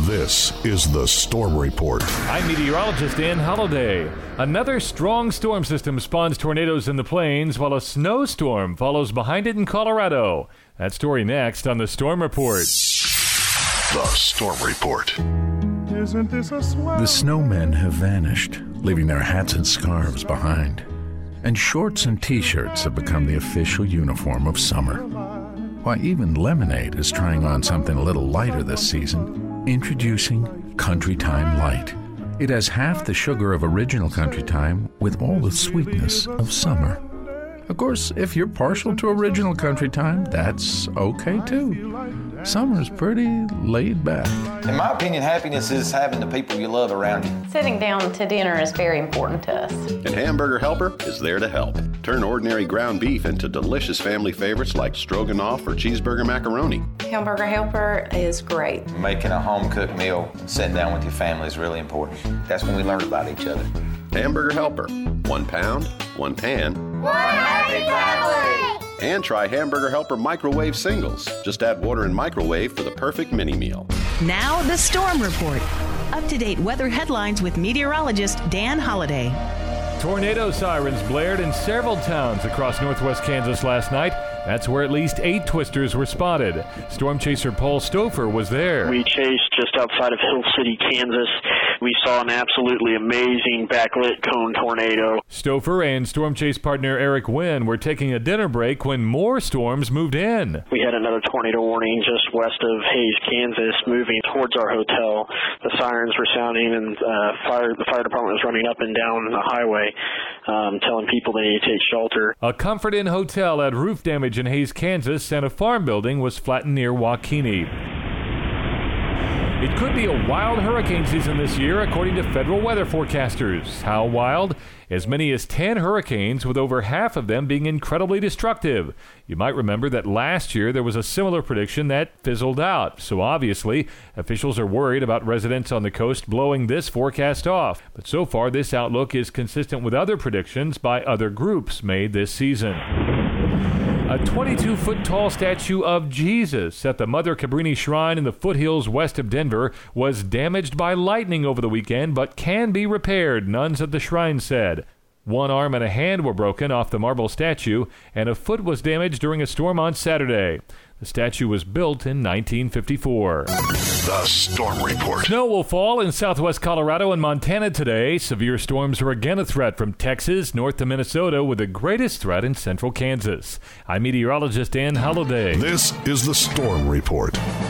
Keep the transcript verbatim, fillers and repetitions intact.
This is the Storm Report. I'm meteorologist Dan Holliday. Another strong storm system spawns tornadoes in the plains while a snowstorm follows behind it in Colorado. That story next on the Storm Report. The Storm Report. Isn't this a swell? The snowmen have vanished, leaving their hats and scarves behind. And shorts and t-shirts have become the official uniform of summer. Why, even lemonade is trying on something a little lighter this season. Introducing Country Time Light. It has half the sugar of original Country Time with all the sweetness of summer. Of course, if you're partial to original Country Time, that's okay too. Summer's pretty laid back. In my opinion, happiness is having the people you love around you. Sitting down to dinner is very important to us. And Hamburger Helper is there to help. Turn ordinary ground beef into delicious family favorites like stroganoff or cheeseburger macaroni. Hamburger Helper is great. Making a home-cooked meal and sitting down with your family is really important. That's when we learn about each other. Hamburger Helper. One pound, one pan. One happy family! And try Hamburger Helper microwave singles. Just add water and microwave for the perfect mini meal. Now the Storm Report. Up-to-date weather headlines with meteorologist Dan Holliday. Tornado sirens blared in several towns across northwest Kansas last night. That's where at least eight twisters were spotted. Storm chaser Paul Stouffer was there. We chased just outside of Hill City, Kansas. We saw an absolutely amazing backlit cone tornado. Stouffer and storm chase partner Eric Wynn were taking a dinner break when more storms moved in. We had another tornado warning just west of Hays, Kansas, moving towards our hotel. The sirens were sounding, and uh, fire, the fire department was running up and down the highway, um, telling people they need to take shelter. A Comfort Inn hotel had roof damage in Hays, Kansas, and a farm building was flattened near Waukene. It could be a wild hurricane season this year, according to federal weather forecasters. How wild? As many as ten hurricanes, with over half of them being incredibly destructive. You might remember that last year there was a similar prediction that fizzled out. So obviously, officials are worried about residents on the coast blowing this forecast off. But so far, this outlook is consistent with other predictions by other groups made this season. A twenty-two foot tall statue of Jesus at the Mother Cabrini Shrine in the foothills west of Denver was damaged by lightning over the weekend, but can be repaired, nuns at the shrine said. One arm and a hand were broken off the marble statue, and a foot was damaged during a storm on Saturday. The statue was built in nineteen fifty-four. The Storm Report. Snow will fall in southwest Colorado and Montana today. Severe storms are again a threat from Texas north to Minnesota, with the greatest threat in central Kansas. I'm meteorologist Dan Holliday. This is the Storm Report.